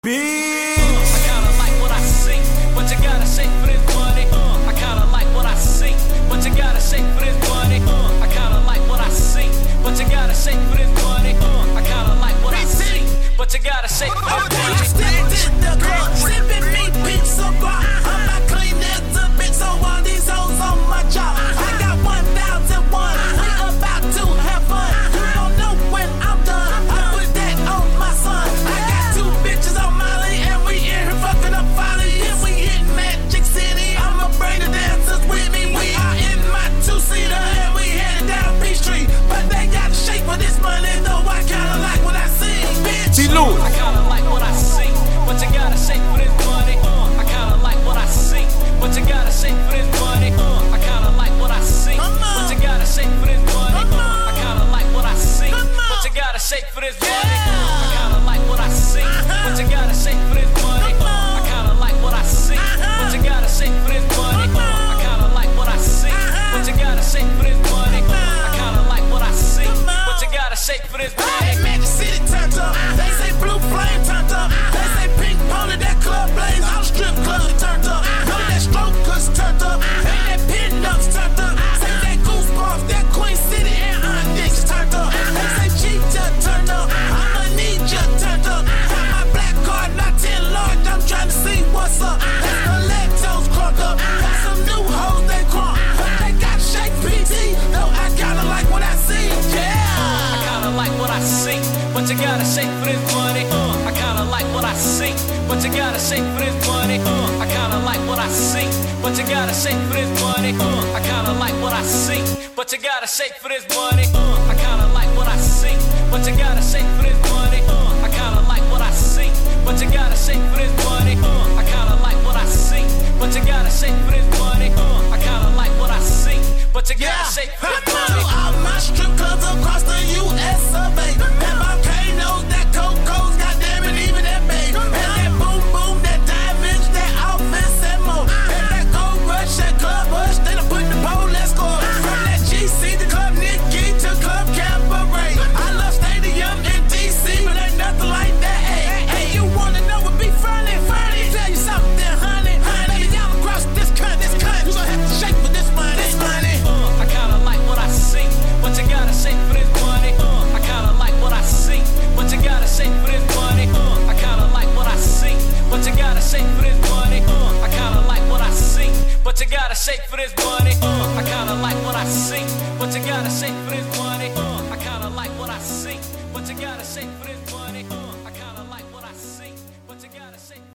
I kinda like what I see, but you gotta shake for this money. I kinda like what I see, but you gotta shake for this money. I kinda like what I see, but you gotta shake for this money. I kinda like what I see, but you gotta shake for this money. I stepped in the club, sipping me pizza bar. I'm not clean as a bitch, so all these hoes on my job. I got 1,001, we about to have fun. You don't know when I'm done, I put that on my son. I got 2 bitches on Molly, and we in here fucking up Folly. And we hit Magic City, I'ma bring the dancers with me. We are in my 2-seater, and we headed down Peachtree. But they gotta shake for this money, though I kinda like what I see, bitch. I kinda like what I see, but you gotta shake for this money. I kinda like what I see, but you gotta shake for this money. I kinda like what I see, but you gotta shake for this money. I kinda like what I see, but you gotta shake for this money. I kinda like what I see, but you gotta shake for this money. I kinda like what I see, but you gotta shake for this money. I kinda like what I see, but you gotta shake for this money. I kinda like what I see, but you gotta shake for this money. Hey, Magic City turned up. They say Blue Flame turned up. They say Pink Pony, that club blaze. All the strip clubs turned up. None of that strokers turned up. Ain't that Pin-Ups turned up. Say that Goosebumps, that Queen City and Onyx turned up. They say Cheetah turned up. I'ma need ya turned up. Got my black card, not 10 large. I'm trying to see what's up. That's the lactose crunk up. Got some new hoes they crunk. But they got Shake PT. No, I kinda like what I see. Yeah. I kinda like what I see, but you gotta shake for this money. I kinda like what I see, but you gotta shake for this money. I kinda like what I see, but you gotta shake for this money. I kinda like what I see, but you gotta shake for this money. I kinda like what I see, but you gotta shake for this money. I kinda like what I see, but you gotta shake for this money. I kinda like what I see, but you gotta shake for this money. I kinda like what I see, but you gotta shake for this money. All my strip clubs across the U.S. of A. And volcanoes, that Coco's, goddamn it, even that babe. And that boom boom, that diamonds, that office and more. And that gold rush, that club rush, they done put the pole, let's go. From that GC to Club Nicky to Club Cabaret. I love Stadium in D.C., but ain't nothing like that. Hey, you wanna know what be funny? Tell you something, honey. Baby, y'all across this cunt, you gon' have to shake for this money. I kinda like what I see, but you gotta shake for this money. I kinda like what I see, but you gotta shake for this money. I kinda like what I see, but you gotta shake for this money. I kinda like what I see, but you gotta shake for this money. I kinda like what I see, but you gotta shake for this money. I kinda like what I see, but you gotta shake for this money.